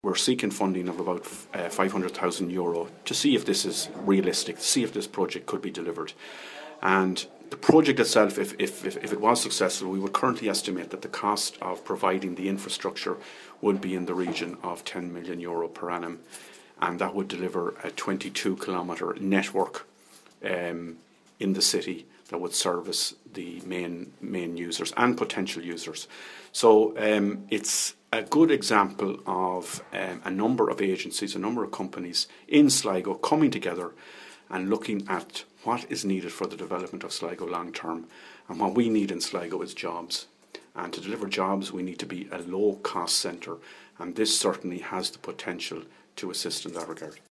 We're seeking funding of about €500,000 to see if this is realistic, to see if this project could be delivered. And the project itself, if it was successful, we would currently estimate that the cost of providing the infrastructure would be in the region of €10 million per annum, and that would deliver a 22-kilometre network in the city that would service the main users and potential users. So it's a good example of a number of agencies, a number of companies in Sligo coming together and looking at what is needed for the development of Sligo long term. And what we need in Sligo is jobs. And to deliver jobs, we need to be a low-cost centre, and this certainly has the potential to assist in that regard.